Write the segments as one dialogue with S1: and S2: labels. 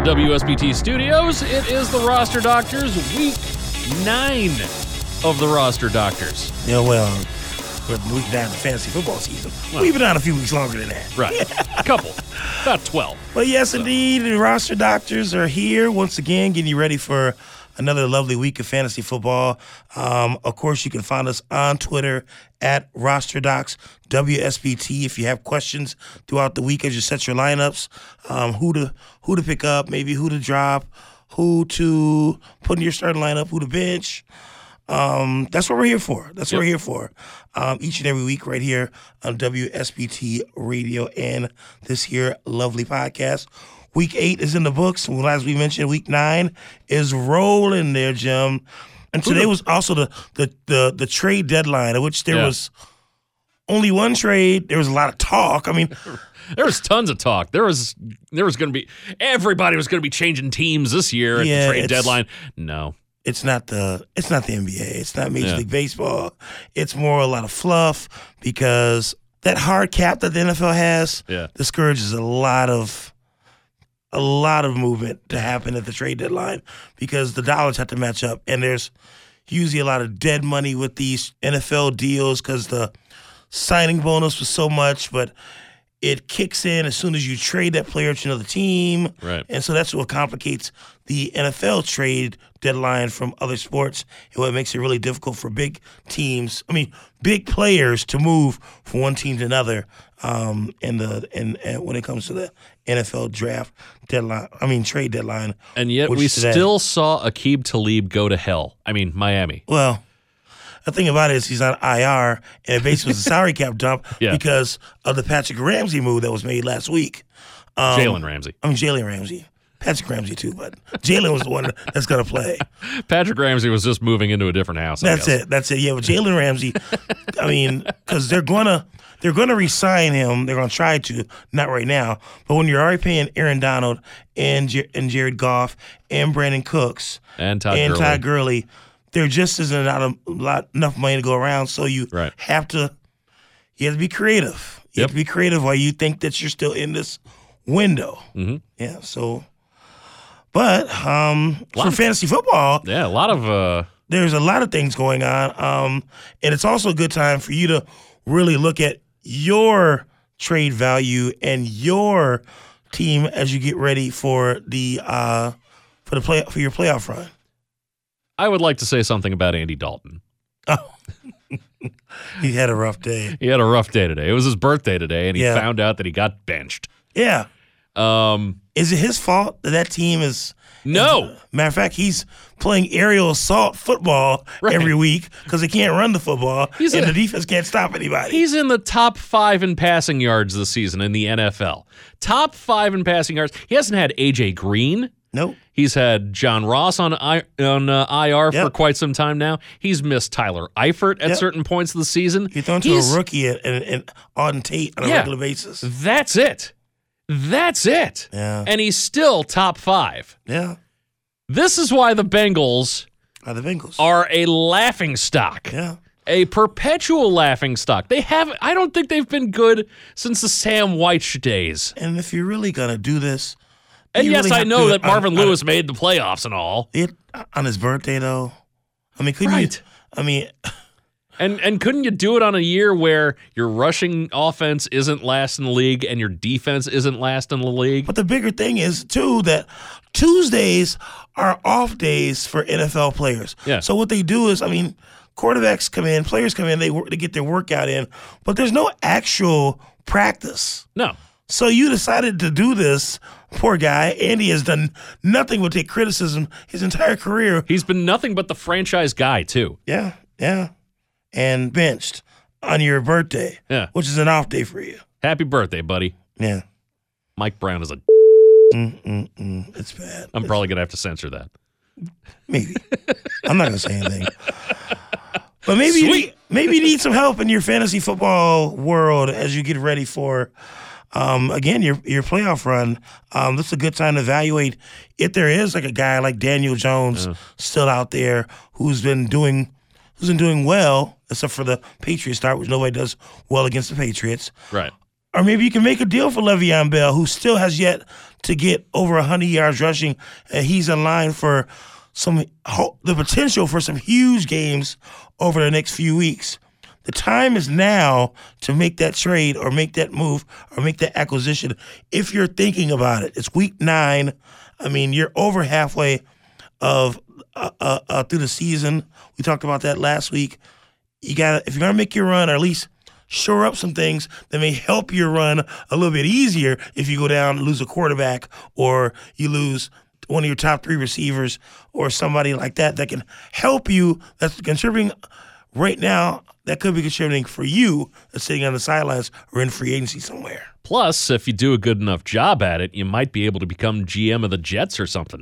S1: WSBT Studios. It is the Roster Doctors, week 9 of the Roster Doctors.
S2: Yeah, well, we're week 9 of the fantasy football season. Well, we've been on a few weeks longer than that.
S1: Right. A couple. About 12.
S2: But yes, indeed, the Roster Doctors are here once again, getting you ready for another lovely week of fantasy football. Of course, you can find us on Twitter at RosterDocs, WSBT. If you have questions throughout the week as you set your lineups, who to pick up, maybe who to drop, who to put in your starting lineup, who to bench. That's what we're here for. That's what we're here for. Each and every week right here on WSBT Radio and this here lovely podcast. Week 8 is in the books. Well, as we mentioned, week 9 is rolling there, Jim. And today was also the trade deadline, of which there was only one trade. There was a lot of talk. I mean,
S1: there was tons of talk. There was going to be everybody was going to be changing teams this year at the trade deadline. No.
S2: It's not the NBA. It's not Major League Baseball. It's more a lot of fluff because that hard cap that the NFL has discourages a lot of movement to happen at the trade deadline because the dollars have to match up, and there's usually a lot of dead money with these NFL deals because the signing bonus was so much, but it kicks in as soon as you trade that player to another team.
S1: Right.
S2: And so that's what complicates the NFL trade deadline from other sports and what makes it really difficult for big players to move from one team to another and when it comes to the NFL draft deadline, trade deadline.
S1: And yet we still saw Aqib Talib go to hell. Miami.
S2: Well, the thing about it is he's on IR, and it basically was a salary cap dump because of the Patrick Ramsey move that was made last week.
S1: Jalen Ramsey.
S2: Jalen Ramsey. Patrick Ramsey, too, but Jalen was the one that's going to play.
S1: Patrick Ramsey was just moving into a different house.
S2: That's it. Yeah, but Jalen Ramsey, because they're going to re-sign him. They're going to try to, not right now, but when you're already paying Aaron Donald and Jared Goff and Brandon Cooks
S1: and Todd
S2: Gurley, there just isn't enough money to go around, so you have to be creative. You have to be creative while you think that you're still in this window. Mm-hmm. Yeah, so... But for fantasy football...
S1: Yeah, a lot of...
S2: There's a lot of things going on, and it's also a good time for you to really look at your trade value and your team as you get ready for your playoff run.
S1: I would like to say something about Andy Dalton.
S2: Oh, he had a rough day.
S1: He had a rough day today. It was his birthday today, and he found out that he got benched.
S2: Yeah. Is it his fault that team is...
S1: No.
S2: Matter of fact, he's playing aerial assault football every week because they can't run the football, and the defense can't stop anybody.
S1: He's in the top 5 in passing yards this season in the NFL. Top 5 in passing yards. He hasn't had A.J. Green.
S2: Nope.
S1: He's had John Ross on IR for quite some time now. He's missed Tyler Eifert at certain points of the season.
S2: He's thrown to a rookie and Auden Tate on a regular basis.
S1: That's it.
S2: Yeah.
S1: And he's still top 5.
S2: Yeah.
S1: This is why the Bengals are a laughingstock.
S2: Yeah.
S1: A perpetual laughingstock. I don't think they've been good since the Sam White days.
S2: And if you're really going to do this...
S1: And yes, I know that Marvin Lewis made the playoffs and all.
S2: On his birthday, though. Couldn't you...
S1: And couldn't you do it on a year where your rushing offense isn't last in the league and your defense isn't last in the league?
S2: But the bigger thing is, too, that Tuesdays are off days for NFL players.
S1: Yeah.
S2: So what they do is, quarterbacks come in, players come in, they get their workout in, but there's no actual practice.
S1: No.
S2: So you decided to do this. Poor guy. Andy has done nothing but take criticism his entire career.
S1: He's been nothing but the franchise guy, too.
S2: Yeah. And benched on your birthday, which is an off day for you.
S1: Happy birthday, buddy.
S2: Yeah.
S1: Mike Brown is a...
S2: It's bad.
S1: I'm probably going to have to censor that.
S2: Maybe. I'm not going to say anything. But maybe you need some help in your fantasy football world as you get ready for, again, your playoff run. This is a good time to evaluate if there is like a guy like Daniel Jones still out there who's been doing well, except for the Patriots start, which nobody does well against the Patriots.
S1: Right.
S2: Or maybe you can make a deal for Le'Veon Bell, who still has yet to get over 100 yards rushing, and he's in line for the potential for some huge games over the next few weeks. The time is now to make that trade or make that move or make that acquisition if you're thinking about it. It's week 9. I mean, you're over halfway of through the season. We talked about that last week. If you're gonna make your run, or at least shore up some things that may help your run a little bit easier if you go down and lose a quarterback, or you lose one of your top 3 receivers, or somebody like that can help you, that's contributing right now, that could be contributing for you that's sitting on the sidelines or in free agency somewhere.
S1: Plus, if you do a good enough job at it, you might be able to become GM of the Jets or something.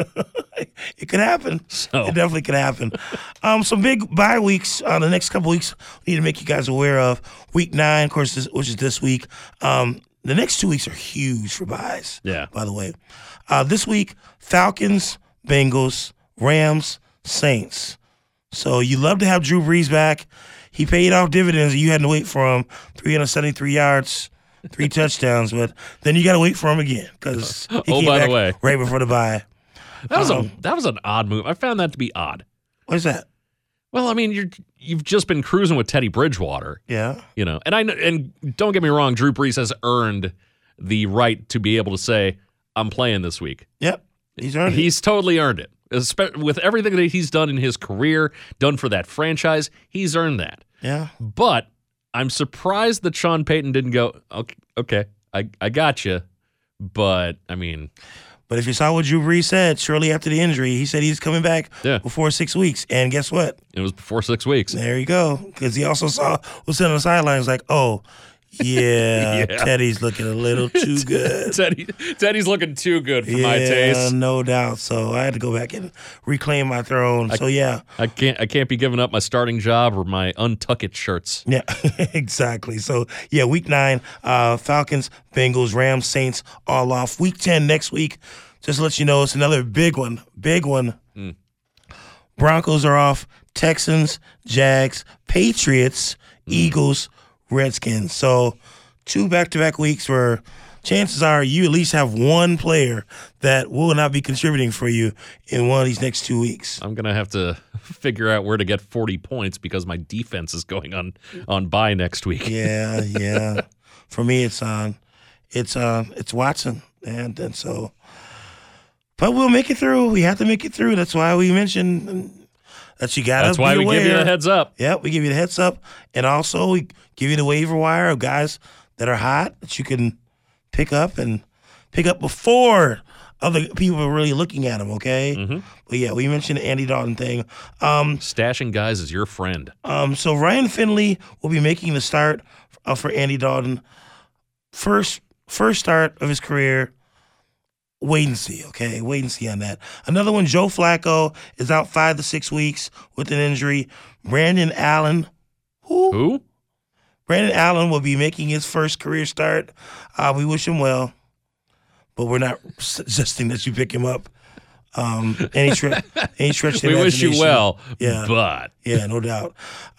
S2: It could happen. It definitely could happen. Some big bye weeks the next couple weeks we need to make you guys aware of. Week 9, of course, which is this week. The next 2 weeks are huge for buys, by the way. This week, Falcons, Bengals, Rams, Saints. So you love to have Drew Brees back. He paid off dividends. You had to wait for him. 373 yards, 3 touchdowns. But then you got to wait for him again because he came
S1: by
S2: back
S1: the way,
S2: right before the bye.
S1: That was an odd move. I found that to be odd.
S2: What's that?
S1: Well, I mean, you've just been cruising with Teddy Bridgewater.
S2: Yeah.
S1: You know, and don't get me wrong, Drew Brees has earned the right to be able to say, I'm playing this week.
S2: Yep. He's earned it.
S1: He's totally earned it. With everything that he's done in his career, done for that franchise, he's earned that.
S2: Yeah.
S1: But I'm surprised that Sean Payton didn't go, okay, I got you. But, I mean.
S2: But if you saw what Drew Brees said shortly after the injury, he said he's coming back before 6 weeks. And guess what?
S1: It was before 6 weeks.
S2: There you go. Because he also was sitting on the sidelines like, oh, yeah, Teddy's looking a little too good.
S1: Teddy's looking too good for my taste.
S2: No doubt. So I had to go back and reclaim my throne.
S1: I can't be giving up my starting job or my untucked shirts.
S2: Yeah, exactly. So week 9, Falcons, Bengals, Rams, Saints, all off. Week 10 next week. Just to let you know, it's another big one. Broncos are off. Texans, Jags, Patriots, Eagles, Redskins. So 2 back-to-back weeks where chances are you at least have one player that will not be contributing for you in one of these next 2 weeks.
S1: I'm going to have to figure out where to get 40 points because my defense is going on bye next week.
S2: Yeah. For me, it's Watson. And so, but we'll make it through. We have to make it through. That's why we mentioned that you got to be aware.
S1: That's why we give you the heads up.
S2: Yeah, we give you the heads up. And also we give you the waiver wire of guys that are hot that you can pick up before other people are really looking at them, okay?
S1: Mm-hmm.
S2: But we mentioned the Andy Dalton thing.
S1: Stashing guys is your friend.
S2: So Ryan Finley will be making the start for Andy Dalton. First start of his career. Wait and see, okay? Wait and see on that. Another one, Joe Flacco is out 5 to 6 weeks with an injury. Brandon Allen.
S1: Who?
S2: Brandon Allen will be making his first career start. We wish him well, but we're not suggesting that you pick him up. Any stretch of the
S1: we wish you well, but.
S2: Yeah, no doubt.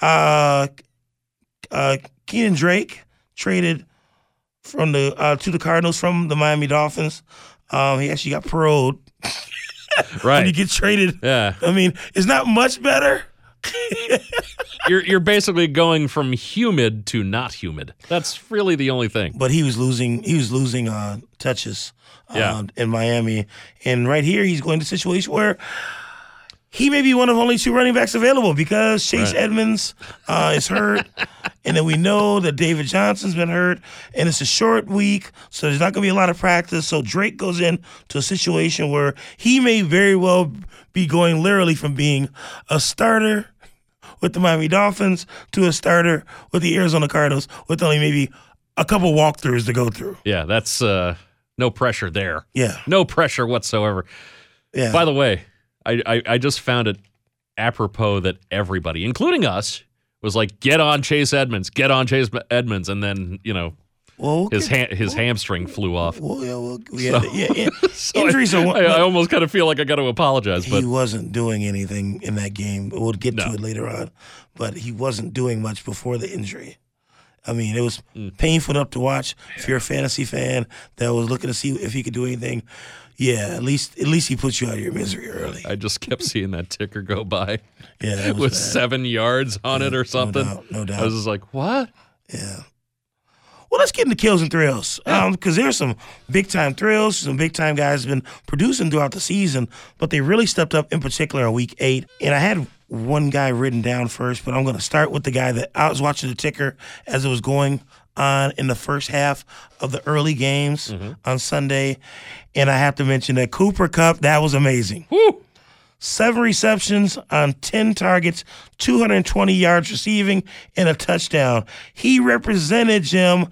S2: Keenan Drake traded from to the Cardinals from the Miami Dolphins. He actually got paroled.
S1: Right.
S2: When you get traded.
S1: Yeah.
S2: I mean, it's not much better.
S1: You're basically going from humid to not humid. That's really the only thing.
S2: But he was losing touches in Miami. And right here he's going to a situation where he may be one of only 2 running backs available because Chase Edmonds is hurt. And then we know that David Johnson's been hurt. And it's a short week, so there's not going to be a lot of practice. So Drake goes into a situation where he may very well be going literally from being a starter with the Miami Dolphins to a starter with the Arizona Cardinals with only maybe a couple walkthroughs to go through.
S1: Yeah, that's no pressure there.
S2: Yeah.
S1: No pressure whatsoever.
S2: Yeah.
S1: By the way, I just found it apropos that everybody, including us, was like, get on Chase Edmonds, and then, his hamstring flew off.
S2: Injuries are.
S1: I almost kind of feel like I got to apologize. But
S2: he wasn't doing anything in that game. We'll get to it later on, but he wasn't doing much before the injury. I mean, it was painful enough to watch. If you're a fantasy fan that was looking to see if he could do anything, yeah, at least he put you out of your misery early.
S1: I just kept seeing that ticker go by.
S2: Yeah, that was
S1: with
S2: bad.
S1: 7 yards on it or something.
S2: No doubt.
S1: I was just like, what?
S2: Yeah. Well, let's get into kills and thrills because there's some big-time thrills, some big-time guys have been producing throughout the season, but they really stepped up in particular on Week 8. And I had one guy written down first, but I'm going to start with the guy that I was watching the ticker as it was going on in the first half of the early games on Sunday. And I have to mention that Cooper Kupp, that was amazing.
S1: Woo!
S2: 7 receptions on 10 targets, 220 yards receiving, and a touchdown. He represented, Jim,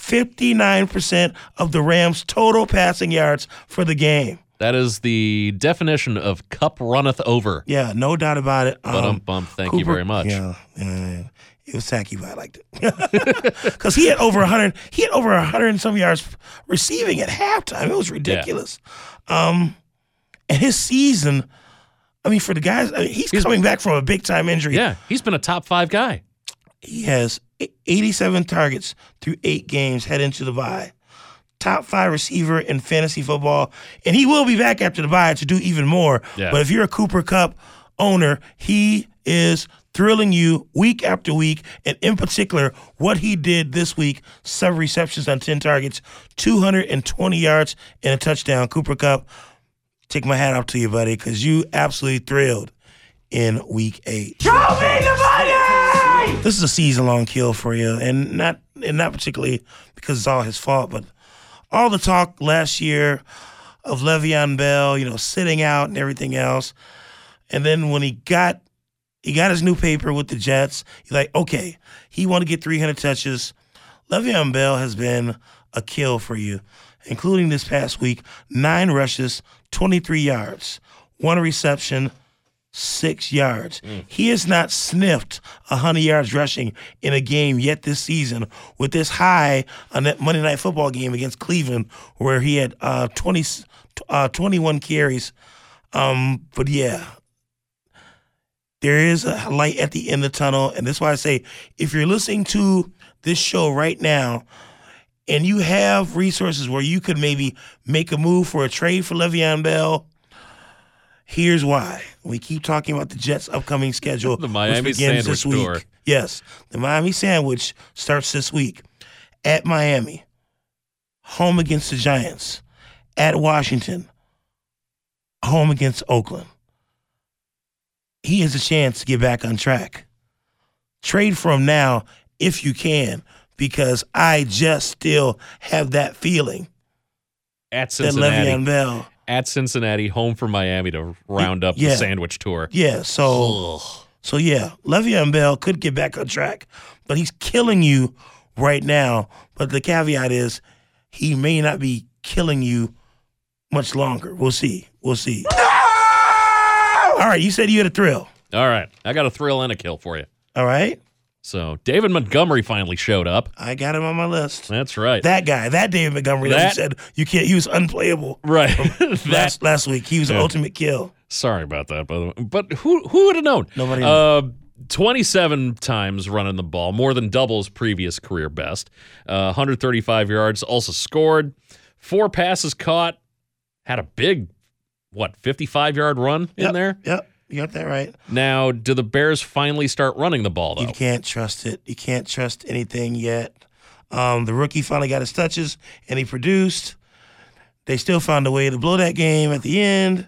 S2: 59% of the Rams' total passing yards for the game.
S1: That is the definition of Kupp runneth over.
S2: Yeah, no doubt about it.
S1: Bump. Thank you very much.
S2: Yeah. It was tacky, but I liked it because he had over 100. He had over 100 and some yards receiving at halftime. It was ridiculous. Yeah. And his season, I mean, for the guys, he's coming back from a big time injury.
S1: Yeah, he's been a top 5 guy.
S2: He has 87 targets through 8 games heading into the bye. Top 5 receiver in fantasy football, and he will be back after the bye to do even more.
S1: Yeah.
S2: But if you're a Cooper Kupp owner, he is thrilling you week after week, and in particular, what he did this week, 7 receptions on 10 targets, 220 yards, and a touchdown. Cooper Kupp, take my hat off to you, buddy, because you absolutely thrilled in Week 8.
S3: Show me the money!
S2: This is a season-long kill for you, and not particularly because it's all his fault, but all the talk last year of Le'Veon Bell, sitting out and everything else, and then when he got his new paper with the Jets, he's like, okay, he want to get 300 touches. Le'Veon Bell has been a kill for you, including this past week, 9 rushes, 23 yards, 1 reception, 6 yards. He has not sniffed 100 yards rushing in a game yet this season, with this high on that Monday Night Football game against Cleveland where he had 21 carries. But yeah, there is a light at the end of the tunnel, and that's why I say if you're listening to this show right now and you have resources where you could maybe make a move for a trade for Le'Veon Bell, here's why. We keep talking about the Jets' upcoming schedule.
S1: The Miami
S2: which begins
S1: Sandwich
S2: this week.
S1: Tour.
S2: Yes, the Miami Sandwich starts this week. At Miami, home against the Giants. At Washington, home against Oakland. He has a chance to get back on track. Trade for him now if you can, because I just still have that feeling
S1: At
S2: that
S1: Cincinnati.
S2: Le'Veon Bell.
S1: At Cincinnati, home for Miami to round up the Sandwich Tour.
S2: Yeah, so Le'Veon Bell could get back on track, but he's killing you right now. But the caveat is he may not be killing you much longer. We'll see. All right, you said you had a thrill.
S1: All right, I got a thrill and a kill for you.
S2: All right.
S1: So David Montgomery finally showed up.
S2: I got him on my list.
S1: That's right.
S2: That guy, that David Montgomery that you said you can't, he was unplayable.
S1: Right.
S2: Last week. He was an ultimate kill.
S1: Sorry about that, by the way. But who would have known?
S2: Nobody knew.
S1: 27 times running the ball, more than double his previous career best. 135 yards, also scored. 4 passes caught. Had a big, 55-yard run in there?
S2: Yep, you got that right.
S1: Now, do the Bears finally start running the ball, though?
S2: You can't trust it. You can't trust anything yet. The rookie finally got his touches, and he produced. They still found a way to blow that game at the end.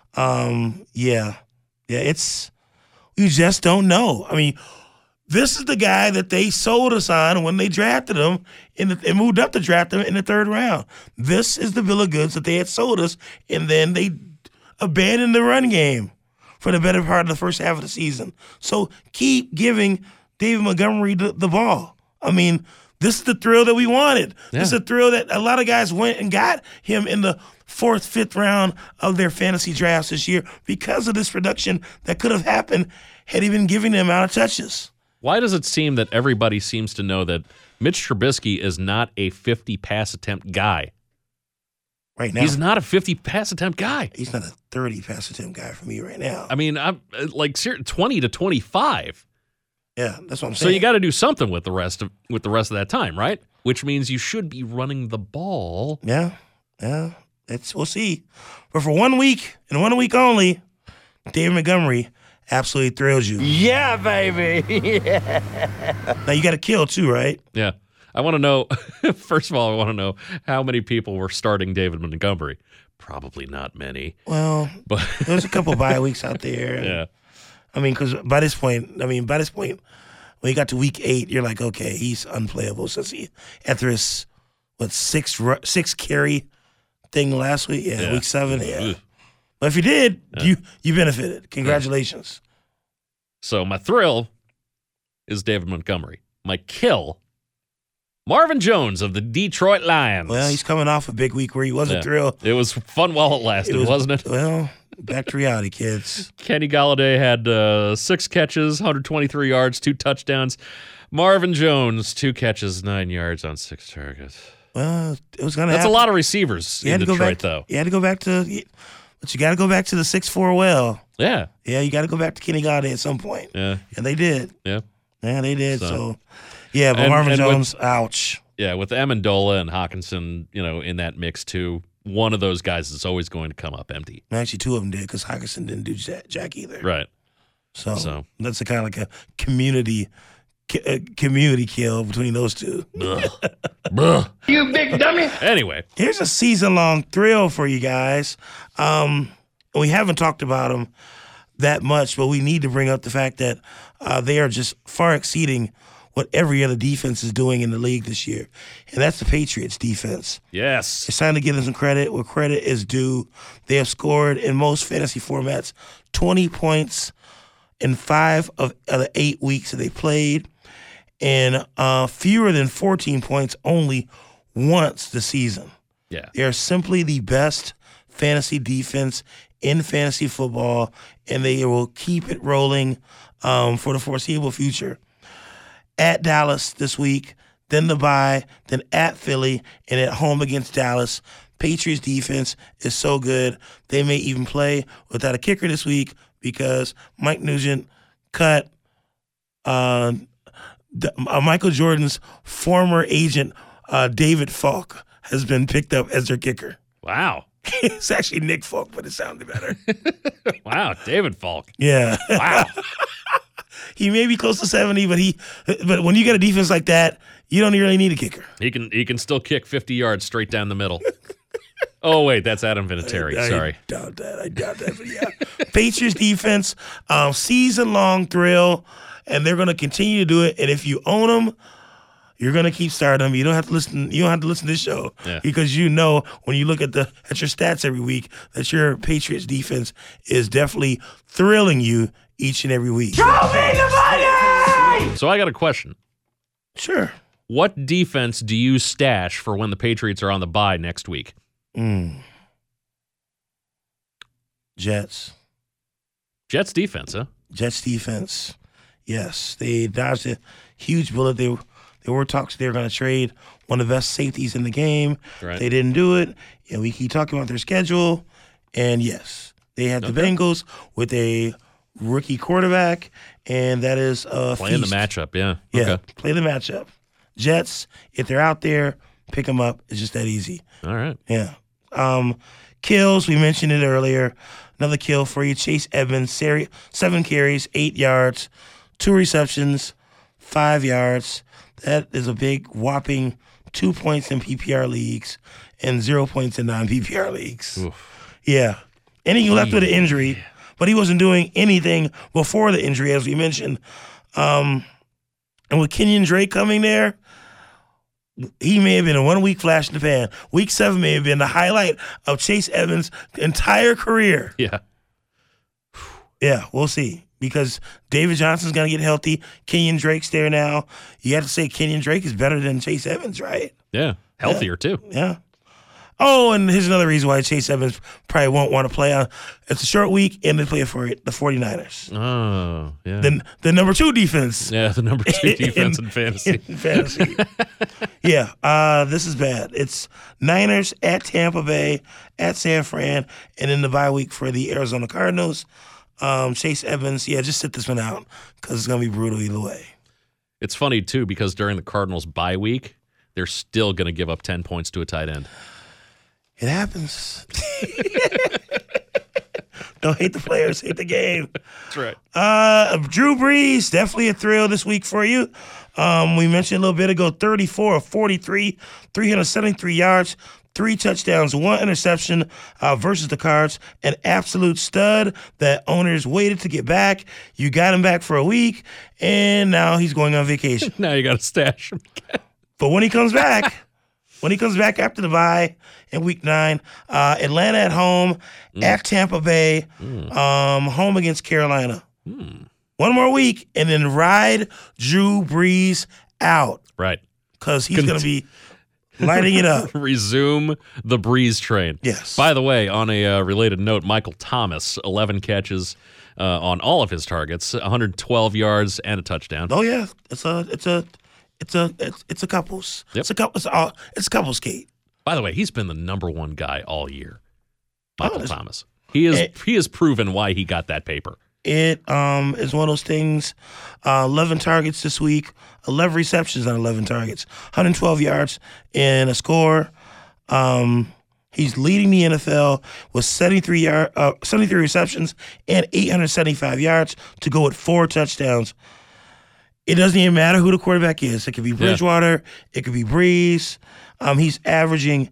S2: It's you just don't know. I mean, this is the guy that they sold us on when they drafted him and moved up to draft him in the 3rd round. This is the bill of goods that they had sold us, and then they abandoned the run game for the better part of the first half of the season. So keep giving David Montgomery the ball. I mean, this is the thrill that we wanted.
S1: Yeah.
S2: This is a thrill that a lot of guys went and got him in the 4th, 5th round of their fantasy drafts this year because of this production that could have happened had he been giving the amount of touches.
S1: Why does it seem that everybody seems to know that Mitch Trubisky is not a 50 pass attempt guy?
S2: Right now,
S1: He's not a 50 pass attempt guy.
S2: He's not a 30 pass attempt guy for me right now.
S1: I mean, I'm like 20 to 25.
S2: Yeah, that's what I'm
S1: So
S2: saying.
S1: you got to do something with the rest of that time, right? Which means you should be running the ball.
S2: Yeah. We'll see. But for 1 week and 1 week only, David Montgomery absolutely thrills you.
S3: Yeah, baby.
S2: Now you got to kill too, right?
S1: Yeah. I want to know, first of all, I want to know how many people were starting David Montgomery. Probably not many.
S2: Well,
S1: But
S2: there's a couple bye weeks out there.
S1: yeah.
S2: I mean, because by this point, when you got to week 8, you're like, okay, he's unplayable. After his, six carry thing last week? Yeah, week 7, yeah.
S1: Ugh.
S2: But if you did, you benefited. Congratulations.
S1: So my thrill is David Montgomery. My kill, Marvin Jones of the Detroit Lions.
S2: Well, he's coming off a big week where he wasn't thrilled.
S1: It was fun while it lasted, wasn't it?
S2: Well, back to reality, kids.
S1: Kenny Golladay had 6 catches, 123 yards, 2 touchdowns. Marvin Jones, 2 catches, 9 yards on 6 targets.
S2: Well, it was going to happen.
S1: That's a lot of receivers in Detroit, though.
S2: You had to go back to, but you got to go back to the 6'4" well.
S1: Yeah.
S2: Yeah, you got to go back to Kenny Golladay at some point.
S1: Yeah.
S2: And they did.
S1: Yeah.
S2: Yeah, they did. So yeah, but Marvin Jones, ouch.
S1: Yeah, with Amendola and Hawkinson, in that mix too, one of those guys is always going to come up empty.
S2: Actually, 2 of them did because Hawkinson didn't do jack either.
S1: Right.
S2: So that's a kind of like a community kill between those two.
S1: Bruh.
S3: You big dummy.
S1: Anyway.
S2: Here's a season-long thrill for you guys. We haven't talked about them that much, but we need to bring up the fact that they are just far exceeding what every other defense is doing in the league this year, and that's the Patriots defense.
S1: Yes.
S2: It's time to give them some credit where credit is due. They have scored in most fantasy formats 20 points in 5 of the 8 weeks that they played, and fewer than 14 points only once this season.
S1: Yeah.
S2: They are simply the best fantasy defense in fantasy football, and they will keep it rolling for the foreseeable future. At Dallas this week, then the bye, then at Philly, and at home against Dallas. Patriots defense is so good, they may even play without a kicker this week because Mike Nugent cut Michael Jordan's former agent, David Falk, has been picked up as their kicker.
S1: Wow.
S2: It's actually Nick Falk, but it sounded better.
S1: Wow, David Falk.
S2: Yeah.
S1: Wow.
S2: He may be close to 70, but when you got a defense like that, you don't really need a kicker.
S1: He can still kick 50 yards straight down the middle. Oh, wait, that's Adam Vinatieri. Sorry.
S2: I doubt that. But yeah. Patriots defense, season-long thrill, and they're going to continue to do it. And if you own them, you're going to keep starting them. You don't have to listen. You don't have to listen to this show because you know when you look at your stats every week that your Patriots defense is definitely thrilling you each and every week.
S3: Show me the money!
S1: So I got a question.
S2: Sure.
S1: What defense do you stash for when the Patriots are on the bye next week?
S2: Jets.
S1: Jets defense, huh?
S2: Jets defense. Yes, they dodged a huge bullet. There were talks they were going to trade one of the best safeties in the game.
S1: Right.
S2: They didn't do it. And we keep talking about their schedule. And yes, they had the Bengals with a rookie quarterback, and that is
S1: playing
S2: feast.
S1: the matchup. Yeah.
S2: Yeah,
S1: Okay.
S2: play the matchup. Jets, if they're out there, pick them up. It's just that easy.
S1: All right.
S2: Yeah. Kills, we mentioned it earlier. Another kill for you. Chase Edmonds, 7 carries, 8 yards, 2 receptions, 5 yards. That is a big whopping 2 points in PPR leagues and 0 points in non-PPR leagues.
S1: Oof.
S2: Yeah. And he left with an injury, but he wasn't doing anything before the injury, as we mentioned. And with Kenyon Drake coming there, he may have been a 1 week flash in the pan. Week 7 may have been the highlight of Chase Edmonds' entire career.
S1: Yeah.
S2: Yeah, we'll see. Because David Johnson's going to get healthy. Kenyon Drake's there now. You have to say Kenyon Drake is better than Chase Edmonds, right?
S1: Yeah. Healthier, too.
S2: Yeah. Oh, and here's another reason why Chase Edmonds probably won't want to play on. It's a short week, and they play for the 49ers.
S1: Oh, yeah.
S2: The number 2 defense.
S1: Yeah, the number 2 defense in fantasy.
S2: In fantasy. Yeah, this is bad. It's Niners at Tampa Bay, at San Fran, and then the bye week for the Arizona Cardinals. Chase Edmonds, just sit this one out because it's going to be brutal either way.
S1: It's funny, too, because during the Cardinals' bye week, they're still going to give up 10 points to a tight end.
S2: It happens. Don't hate the players, hate the game.
S1: That's right.
S2: Drew Brees, definitely a thrill this week for you. We mentioned a little bit ago, 34 of 43, 373 yards, 3 touchdowns, 1 interception versus the Cards. An absolute stud that owners waited to get back. You got him back for a week, and now he's going on vacation.
S1: Now you got to stash him.
S2: But when he comes back, after the bye in Week 9, Atlanta at home, at Tampa Bay, home against Carolina. One more week, and then ride Drew Brees out.
S1: Right.
S2: Because he's going to be lighting it up.
S1: Resume the Breeze train.
S2: Yes.
S1: By the way, on a related note, Michael Thomas, 11 catches on all of his targets, 112 yards and a touchdown.
S2: Oh yeah, it's a couples.
S1: Yep.
S2: It's a couples skate.
S1: By the way, he's been the number one guy all year. Michael Thomas. He has proven why he got that paper.
S2: It is one of those things. 11 targets this week, 11 receptions on 11 targets, 112 yards and a score. He's leading the NFL with 73 receptions and 875 yards to go with 4 touchdowns. It doesn't even matter who the quarterback is. It could be Bridgewater. It could be Breeze. He's averaging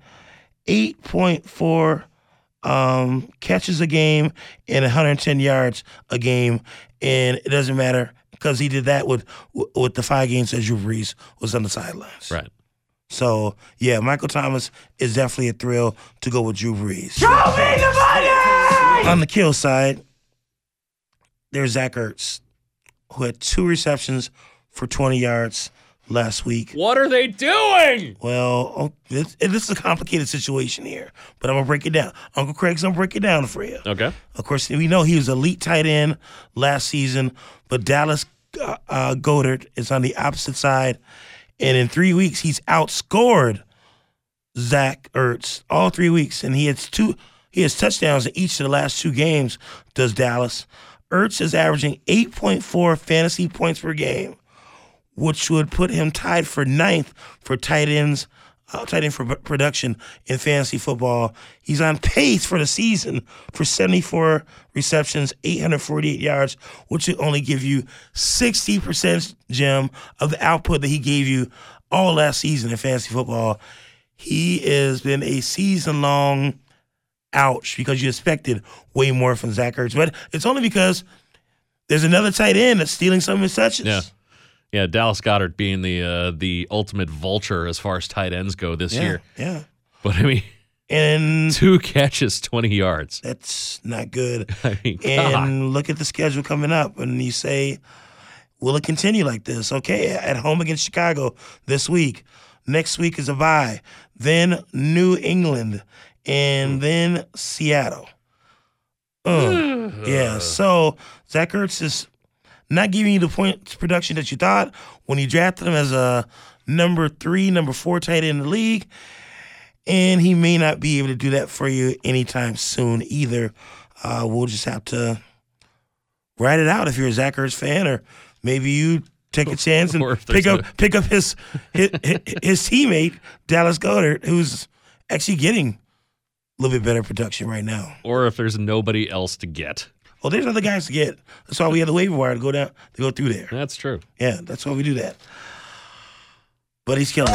S2: 8.4 catches a game and 110 yards a game, and it doesn't matter because he did that with the 5 games that Drew Brees was on the sidelines.
S1: Right.
S2: So, yeah, Michael Thomas is definitely a thrill to go with Drew Brees.
S3: Show me the money!
S2: On the kill side, there's Zach Ertz, who had 2 receptions for 20 yards last week.
S1: What are they doing?
S2: Well, this is a complicated situation here, but I'm going to break it down. Uncle Craig's going to break it down for you.
S1: Okay.
S2: Of course, we know he was elite tight end last season, but Dallas Goedert is on the opposite side, and in 3 weeks, he's outscored Zach Ertz all 3 weeks, and he has touchdowns in each of the last 2 games, does Dallas. Ertz is averaging 8.4 fantasy points per game, which would put him tied for 9th for tight end for production in fantasy football. He's on pace for the season for 74 receptions, 848 yards, which would only give you 60%, Jim, of the output that he gave you all last season in fantasy football. He has been a season-long ouch because you expected way more from Zach Ertz. But it's only because there's another tight end that's stealing some of his touches.
S1: Yeah. Yeah, Dallas Goedert being the ultimate vulture as far as tight ends go this year.
S2: Yeah.
S1: But, I mean,
S2: and
S1: 2 catches, 20 yards.
S2: That's not good.
S1: I mean,
S2: and look at the schedule coming up, and you say, will it continue like this? Okay, at home against Chicago this week. Next week is a bye. Then New England, and then Seattle. Yeah, so Zach Ertz is not giving you the point production that you thought when you drafted him as a number 3, number 4 tight end in the league. And he may not be able to do that for you anytime soon either. We'll just have to ride it out if you're a Zach Ertz fan, or maybe you take a chance and pick up his teammate, Dallas Goedert, who's actually getting a little bit better production right now.
S1: Or if there's nobody else to get.
S2: Well, there's other guys to get. That's why we have the waiver wire to go through there.
S1: That's true.
S2: Yeah, that's why we do that. But he's killing it.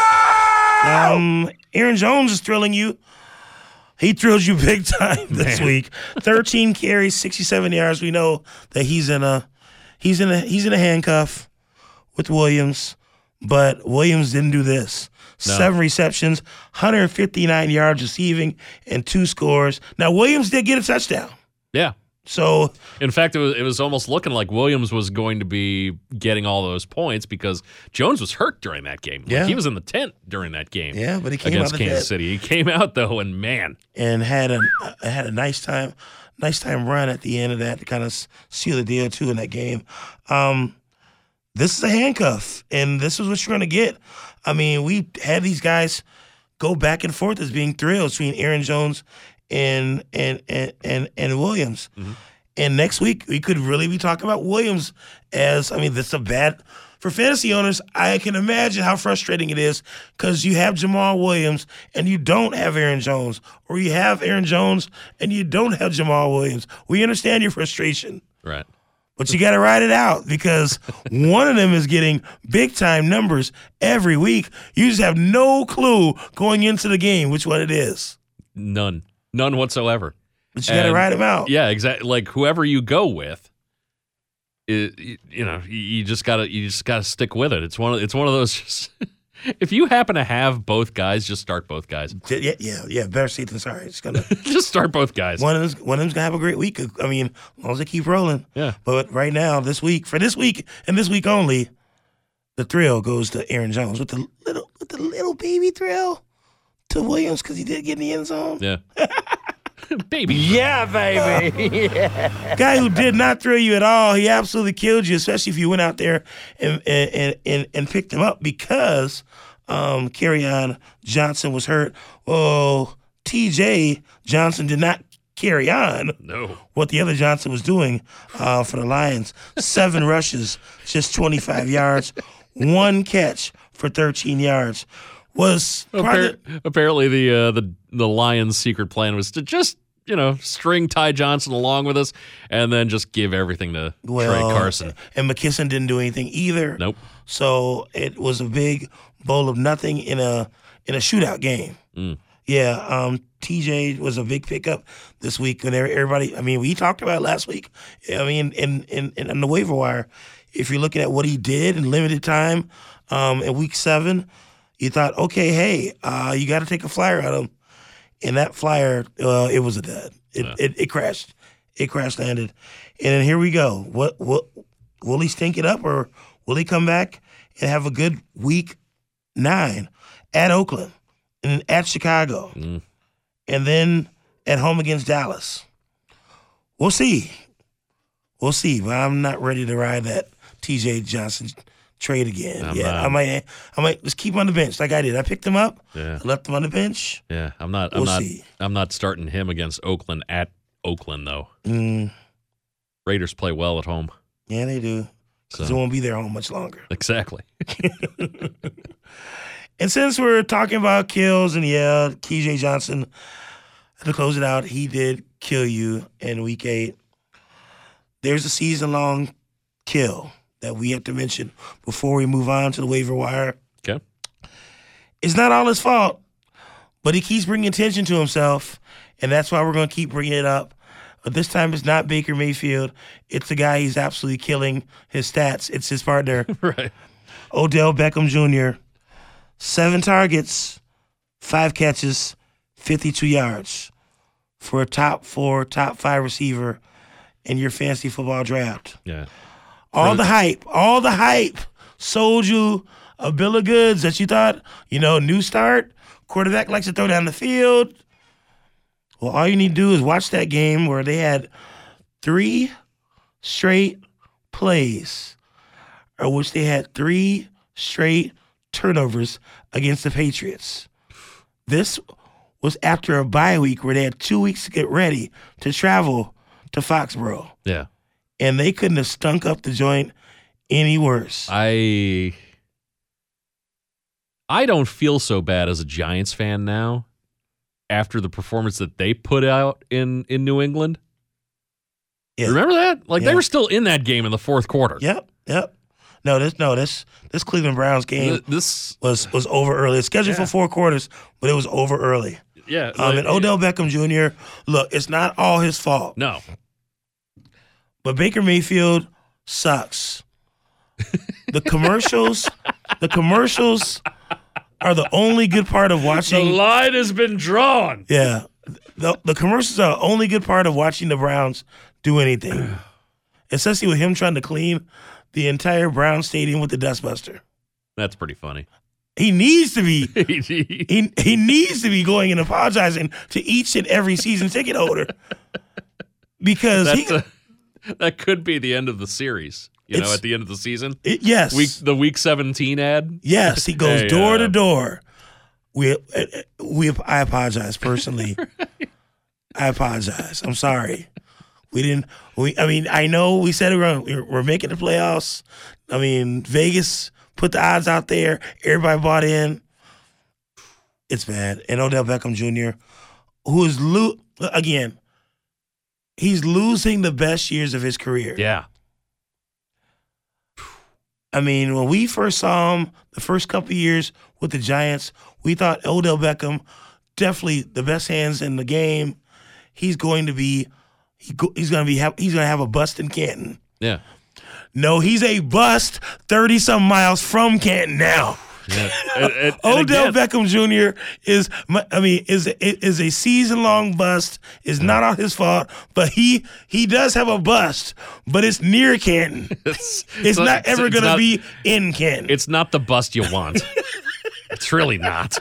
S2: Aaron Jones is thrilling you. He thrills you big time this week. 13 carries, 67 yards. We know that he's in a handcuff with Williams, but Williams didn't do this. No. 7 receptions, 159 yards receiving, and 2 scores. Now Williams did get a touchdown.
S1: Yeah.
S2: So,
S1: in fact, it was almost looking like Williams was going to be getting all those points because Jones was hurt during that game.
S2: Yeah.
S1: He was in the tent during that game.
S2: Yeah, but he came
S1: against
S2: out
S1: Kansas City. He came out though, and man,
S2: and had a nice time run at the end of that to kind of seal the deal too in that game. This is a handcuff, and this is what you're going to get. I mean, we had these guys go back and forth as being thrilled between Aaron Jones and Williams. Mm-hmm. And next week, we could really be talking about Williams this is a bad – for fantasy owners, I can imagine how frustrating it is because you have Jamal Williams and you don't have Aaron Jones, or you have Aaron Jones and you don't have Jamal Williams. We understand your frustration.
S1: Right.
S2: But you got to ride it out because one of them is getting big-time numbers every week. You just have no clue going into the game which one it is.
S1: None whatsoever.
S2: But you got to ride them out.
S1: Yeah, exactly. Like whoever you go with, you just gotta stick with it. It's one of those. Just, if you happen to have both guys, just start both guys.
S2: Yeah. Better safe than sorry. It's gonna
S1: just start both guys.
S2: One of them's gonna have a great week. I mean, as long as they keep rolling.
S1: Yeah.
S2: But right now, this week and this week only, the thrill goes to Aaron Jones with the little baby thrill to Williams because he did get in the end zone.
S1: Yeah. Baby.
S3: Yeah, baby.
S2: Guy who did not thrill you at all. He absolutely killed you, especially if you went out there and picked him up because Kerryon Johnson was hurt. Oh, TJ Johnson did not carry on what the other Johnson was doing for the Lions. 7 rushes, just 25 yards, 1 catch for 13 yards.
S1: Apparently the Lions' secret plan was to just string Ty Johnson along with us and then just give everything to Trey Carson.
S2: And McKisson didn't do anything either.
S1: Nope.
S2: So it was a big bowl of nothing in a shootout game. Yeah, TJ was a big pickup this week when everybody. I mean, we talked about it last week. I mean, in the waiver wire, if you're looking at what he did in limited time in week 7. You thought, okay, hey, you got to take a flyer out of him. And that flyer, it was a dud. It crashed. It crash landed. And then here we go. What will he stink it up, or will he come back and have a good week 9 at Oakland and at Chicago and then at home against Dallas? We'll see. We'll see. But I'm not ready to ride that T.J. Johnson trade again. I might just keep him on the bench like I did. I picked him up.
S1: Yeah.
S2: I left him on the bench.
S1: Yeah, I'm not starting him against Oakland at Oakland though. Raiders play well at home.
S2: Yeah, they do. Because they won't be there home much longer.
S1: Exactly.
S2: And since we're talking about kills, and KJ Johnson, to close it out, he did kill you in week 8. There's a season-long kill that we have to mention before we move on to the waiver wire.
S1: Okay.
S2: It's not all his fault, but he keeps bringing attention to himself, and that's why we're going to keep bringing it up. But this time it's not Baker Mayfield. It's the guy he's absolutely killing his stats. It's his partner,
S1: right?
S2: Odell Beckham Jr. 7 targets, 5 catches, 52 yards for a top 4, top 5 receiver in your fantasy football draft.
S1: Yeah.
S2: All the hype sold you a bill of goods that you thought, new start, quarterback likes to throw down the field. Well, all you need to do is watch that game where they had 3 straight plays, or which they had 3 straight turnovers against the Patriots. This was after a bye week where they had 2 weeks to get ready to travel to Foxborough.
S1: Yeah.
S2: And they couldn't have stunk up the joint any worse.
S1: I don't feel so bad as a Giants fan now after the performance that they put out in New England. Yeah. Remember that? They were still in that game in the 4th quarter.
S2: Yep. No, this Cleveland Browns game was over early. It's scheduled for 4 quarters, but it was over early.
S1: Yeah.
S2: And Odell Beckham Jr., look, it's not all his fault.
S1: No.
S2: But Baker Mayfield sucks. The commercials are the only good part of watching.
S1: The line has been drawn.
S2: Yeah. The commercials are the only good part of watching the Browns do anything. Especially with him trying to clean the entire Brown Stadium with the dustbuster.
S1: That's pretty funny.
S2: He needs to be he needs to be going and apologizing to each and every season ticket holder. Because
S1: that could be the end of the series. At the end of the season.
S2: Yes.
S1: The week 17 ad.
S2: Yes, he goes door to door. I apologize personally. Right. I apologize. I'm sorry. I know we said we're making the playoffs. I mean, Vegas put the odds out there. Everybody bought in. It's bad. And Odell Beckham Jr., who is again, he's losing the best years of his career.
S1: Yeah.
S2: I mean, when we first saw him the first couple of years with the Giants, we thought Odell Beckham, definitely the best hands in the game. He's going to have a bust in Canton.
S1: Yeah.
S2: No, he's a bust 30-some miles from Canton now.
S1: Yeah. And
S2: Odell
S1: again,
S2: Beckham Jr. is a season-long bust. It's not all his fault, but he does have a bust, but it's near Canton. It's not ever going to be in Canton.
S1: It's not the bust you want. It's really not.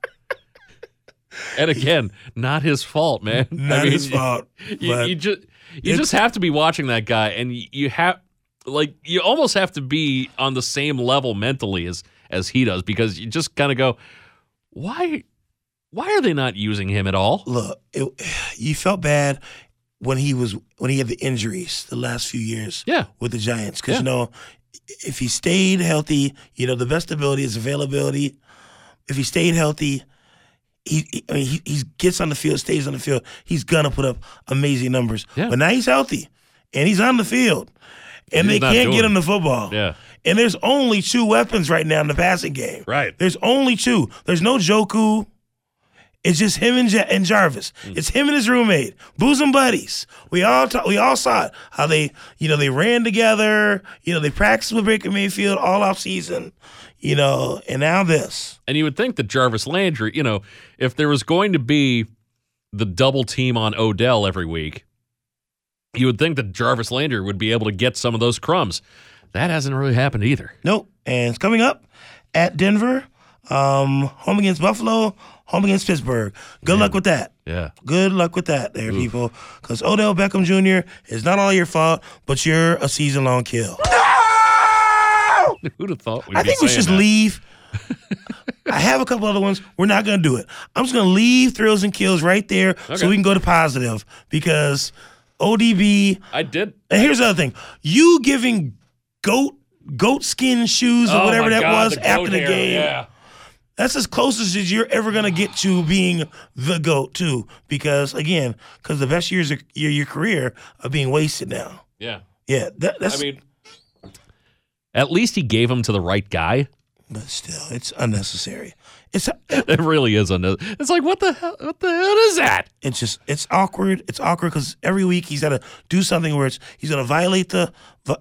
S1: And again, not his fault, man.
S2: Not his fault.
S1: You just have to be watching that guy, and you almost have to be on the same level mentally as he does, because you just kind of go, why are they not using him at all?
S2: Look, you felt bad when he had the injuries the last few years with the Giants, because if he stayed healthy, the best ability is availability. If he stayed healthy, he gets on the field, stays on the field, he's gonna put up amazing numbers. Yeah. But now he's healthy and he's on the field, and they can't get him the football.
S1: Yeah.
S2: And there's only two weapons right now in the passing game.
S1: Right.
S2: There's only two. There's no Joku. It's just him and Jarvis. It's him and his roommate, bosom buddies. We all saw it, how they ran together. They practiced with Baker Mayfield all off season. And now this.
S1: And you would think that Jarvis Landry, if there was going to be the double team on Odell every week, you would think that Jarvis Landry would be able to get some of those crumbs. That hasn't really happened either.
S2: Nope. And it's coming up at Denver, home against Buffalo, home against Pittsburgh. Good luck with that.
S1: Yeah.
S2: Good luck with that there, people. Because Odell Beckham Jr. is not all your fault, but you're a season-long kill.
S1: Who'd have thought we'd
S2: I think we should just leave. I have a couple other ones. We're not going to do it. I'm just going to leave thrills and kills right there so we can go to positive, because ODB.
S1: I did.
S2: And here's the other thing. You giving goat skin shoes or whatever that was after the game.
S1: Yeah.
S2: That's as close as you're ever going to get to being the GOAT, too, because the best years of your career are being wasted now.
S1: Yeah.
S2: Yeah. That's.
S1: At least he gave him to the right guy.
S2: But still, it's unnecessary.
S1: It really is unnecessary. It's like, what the hell is that?
S2: It's awkward. It's awkward because every week he's got to do something where he's going to violate the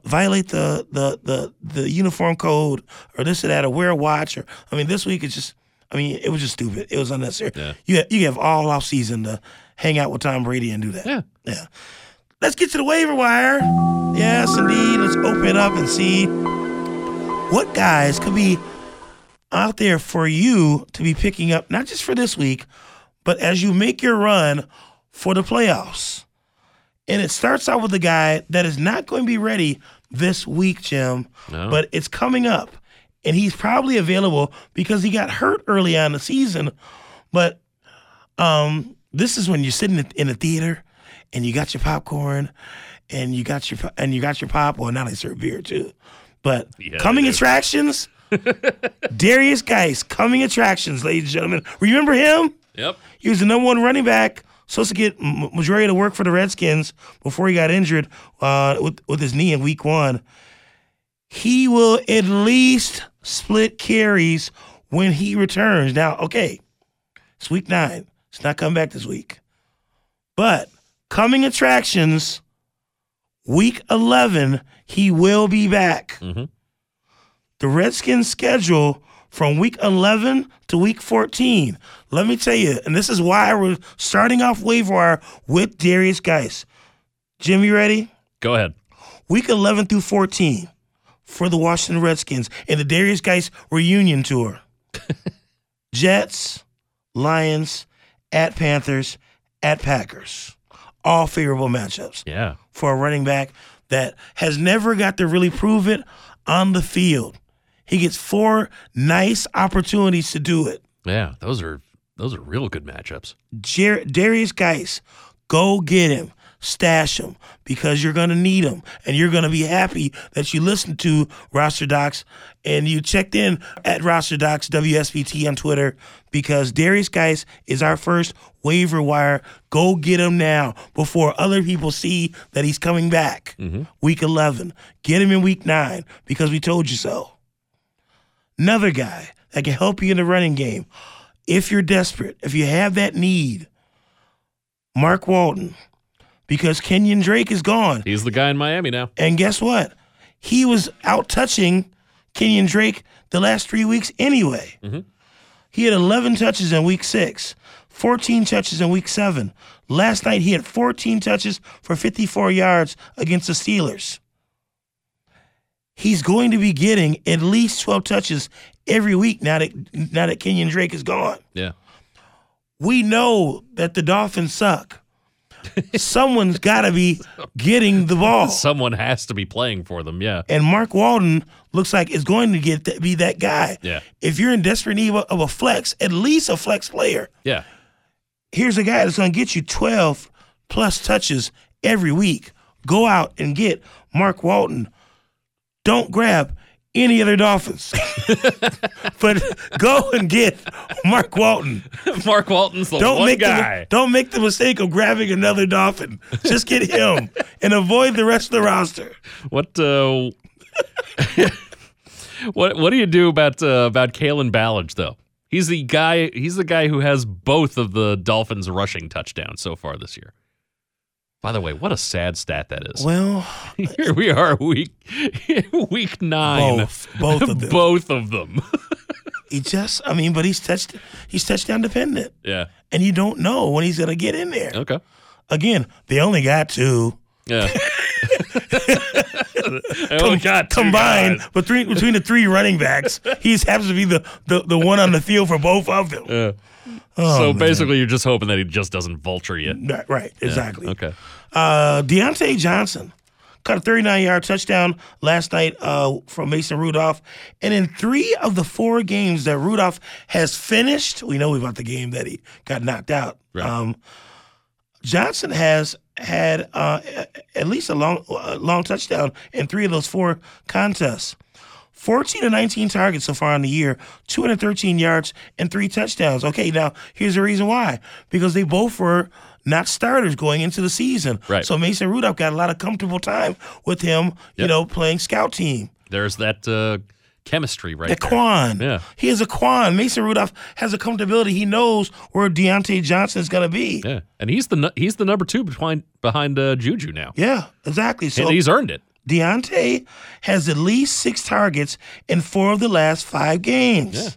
S2: uniform code or this or that, or wear a watch. This week it was just stupid. It was unnecessary. Yeah. You have all off season to hang out with Tom Brady and do that. Yeah. Let's get to the waiver wire. Yes, indeed. Let's open it up and see what guys could be out there for you to be picking up, not just for this week, but as you make your run for the playoffs. And it starts out with a guy that is not going to be ready this week, Jim, but it's coming up. And he's probably available because he got hurt early on in the season. But this is when you're sitting in the theater and you got your popcorn and you got your pop. Well, now they serve beer too. But coming attractions, Darius Geis, coming attractions, ladies and gentlemen. Remember him?
S1: Yep.
S2: He was the number one running back, supposed to get majority of the work for the Redskins before he got injured with his knee in week 1. He will at least split carries when he returns. Now, it's week 9. It's not coming back this week. But coming attractions, week 11, he will be back. Mm-hmm. The Redskins schedule from week 11 to week 14. Let me tell you, and this is why we're starting off waiver wire with Darius Geis. Jim, you ready?
S1: Go ahead.
S2: Week 11 through 14 for the Washington Redskins in the Darius Geis reunion tour. Jets, Lions, at Panthers, at Packers. All favorable matchups.
S1: Yeah.
S2: For a running back that has never got to really prove it on the field. He gets 4 nice opportunities to do it.
S1: Yeah, those are real good matchups.
S2: Darius Geis, go get him. stash them because you're going to need them, and you're going to be happy that you listened to Roster Docs and you checked in at Roster Docs WSBT on Twitter, because Darius Geis is our first waiver wire. Go get him now before other people see that he's coming back. Week 11. Get him in week 9 because we told you so. Another guy that can help you in the running game. If you're desperate, if you have that need, Mark Walton, because Kenyon Drake is gone.
S1: He's the guy in Miami now.
S2: And guess what? He was out touching Kenyon Drake the last 3 weeks anyway. He had 11 touches in week 6, 14 touches in week 7. Last night he had 14 touches for 54 yards against the Steelers. He's going to be getting at least 12 touches every week now that Kenyon Drake is gone.
S1: Yeah.
S2: We know that the Dolphins suck. Someone's got to be getting the ball.
S1: Someone has to be playing for them, yeah.
S2: And Mark Walton looks like is going to be that guy.
S1: Yeah.
S2: If you're in desperate need of a flex, at least a flex player,
S1: Yeah.
S2: here's a guy that's going to get you 12-plus touches every week. Go out and get Mark Walton. Don't grab any other Dolphins. But go and get Mark Walton.
S1: Mark Walton's the one guy.
S2: Don't make the mistake of grabbing another Dolphin. Just get him and avoid the rest of the roster.
S1: What do you do about Kalen Ballage though? He's the guy who has both of the Dolphins rushing touchdowns so far this year. By the way, what a sad stat that is.
S2: Well,
S1: here we are, week 9.
S2: Both of them.
S1: Both of them.
S2: But he's touchdown dependent.
S1: Yeah.
S2: And you don't know when he's going to get in there.
S1: Okay.
S2: Again, they only got 2.
S1: Yeah.
S2: Combined between the 3 running backs, he happens to be the one on the field for both of them.
S1: Yeah. So basically, you're just hoping that he just doesn't vulture you.
S2: Right, exactly.
S1: Yeah. Okay.
S2: Deontay Johnson caught a 39-yard touchdown last night from Mason Rudolph. And in 3 of the 4 games that Rudolph has finished, we know about the game that he got knocked out.
S1: Right.
S2: Johnson has had at least a long touchdown in 3 of those 4 contests. 14 of 19 targets so far in the year, 213 yards, and 3 touchdowns. Okay, now here's the reason why. Because they both were not starters going into the season.
S1: Right.
S2: So Mason Rudolph got a lot of comfortable time with him, playing scout team.
S1: There's that chemistry right there.
S2: Quan.
S1: Yeah.
S2: He is a Quan. Mason Rudolph has a comfortability. He knows where Deontay Johnson is going to be.
S1: Yeah, and he's the number 2 behind Juju now.
S2: Yeah, exactly. So
S1: and he's earned it.
S2: Deontay has at least 6 targets in 4 of the last 5 games.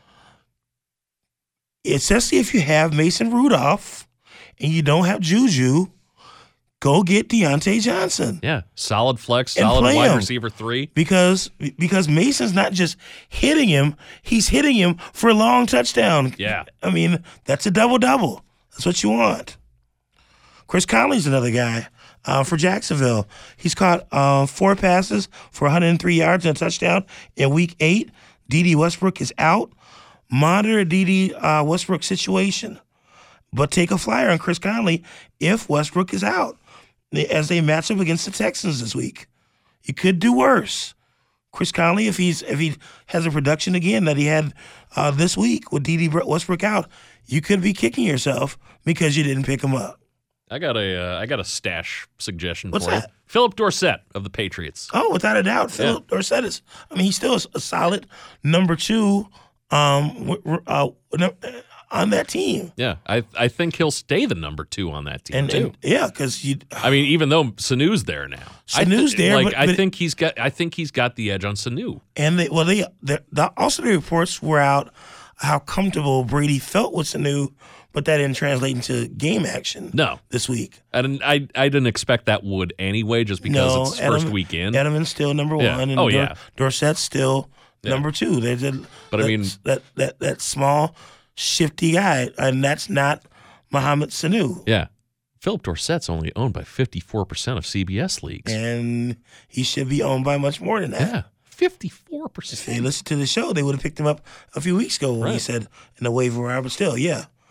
S2: Yeah. Especially if you have Mason Rudolph and you don't have Juju, go get Deontay Johnson.
S1: Yeah, solid flex, solid wide receiver 3.
S2: Because Mason's not just hitting him, he's hitting him for a long touchdown.
S1: Yeah.
S2: That's a double-double. That's what you want. Chris Conley's another guy. For Jacksonville, he's caught 4 passes for 103 yards and a touchdown in Week 8. D.D. Westbrook is out. Monitor D.D. Westbrook's situation, but take a flyer on Chris Conley if Westbrook is out as they match up against the Texans this week. He could do worse. Chris Conley, if he has a production again that he had this week with D.D. Westbrook out, you could be kicking yourself because you didn't pick him up.
S1: I got a stash suggestion
S2: What's
S1: for
S2: that?
S1: you. Philip Dorsett of the Patriots.
S2: Oh, without a doubt. Philip Dorsett is, he's still a solid number 2 on that team.
S1: Yeah, I think he'll stay the number 2 on that team too.
S2: Because
S1: even though Sanu's there now,
S2: Sanu's there, but
S1: I think he's got the edge on Sanu.
S2: And also the reports were out how comfortable Brady felt with Sanu, but that didn't translate into game action. This week.
S1: And I didn't expect that would anyway, just because it's first weekend.
S2: Edelman's still number 1, and Dorsett's still number 2. That small, shifty guy, and that's not Mohamed Sanu.
S1: Yeah. Philip Dorsett's only owned by 54% of CBS leagues.
S2: And he should be owned by much more than that.
S1: Yeah, 54%.
S2: If they listened to the show, they would have picked him up a few weeks ago when he said in the waiver wire, but still, yeah.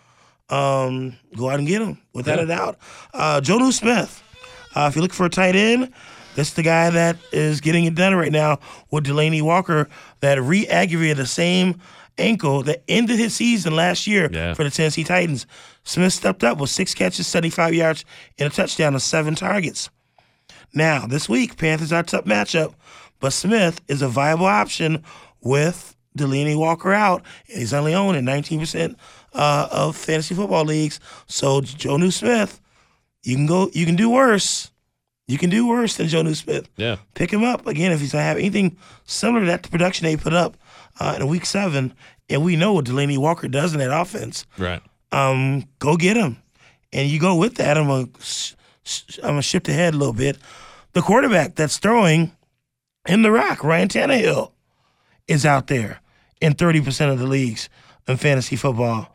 S2: go out and get him without a doubt. Jonnu Smith. If you're looking for a tight end, that's the guy that is getting it done right now with Delanie Walker that re-aggravated the same ankle that ended his season last year for the Tennessee Titans. Smith stepped up with 6 catches, 75 yards, and a touchdown on 7 targets. Now, this week, Panthers are a tough matchup, but Smith is a viable option with Delanie Walker out, and he's only owned in 19% of fantasy football leagues. So, Jonnu Smith, you can do worse. You can do worse than Jonnu Smith.
S1: Yeah.
S2: Pick him up. Again, if he's going to have anything similar to that, the production they put up in Week 7, and we know what Delanie Walker does in that offense.
S1: Right.
S2: Go get him. And you go with that, I'm going to shift ahead a little bit. The quarterback that's throwing in the rock, Ryan Tannehill, is out there in 30% of the leagues in fantasy football.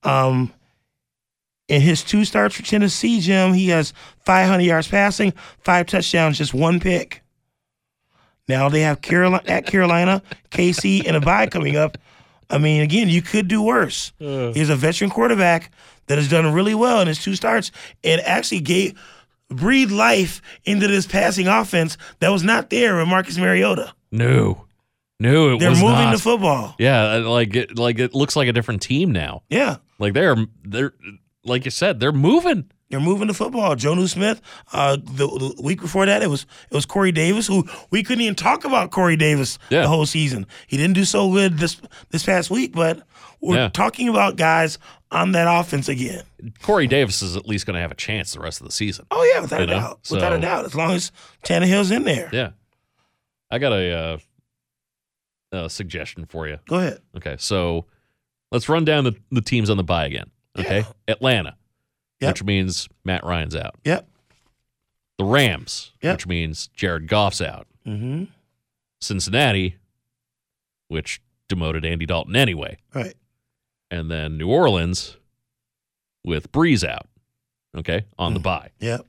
S2: In his 2 starts for Tennessee, Jim, he has 500 yards passing, 5 touchdowns, just 1 pick. Now they have Carolina, KC, and a bye coming up. I mean, again, you could do worse. He's a veteran quarterback that has done really well in his 2 starts and actually breathed life into this passing offense that was not there with Marcus Mariota.
S1: No, it
S2: They're
S1: was
S2: moving
S1: not.
S2: the football.
S1: Yeah, like it looks like a different team now.
S2: Yeah.
S1: Like they're like you said, they're moving.
S2: They're moving the football. Jonnu Smith. The week before that, it was Corey Davis, who we couldn't even talk about Corey Davis the whole season. He didn't do so good this past week, but we're talking about guys on that offense again.
S1: Corey Davis is at least going to have a chance the rest of the season.
S2: Oh yeah, without a doubt. Without a doubt, as long as Tannehill's in there.
S1: Yeah, I got a suggestion for you.
S2: Go ahead.
S1: Okay, so let's run down the teams on the bye again. Okay, Atlanta, which means Matt Ryan's out.
S2: Yep.
S1: The Rams, which means Jared Goff's out.
S2: Mm-hmm.
S1: Cincinnati, which demoted Andy Dalton anyway.
S2: Right.
S1: And then New Orleans with Breeze out, on the bye.
S2: Yep.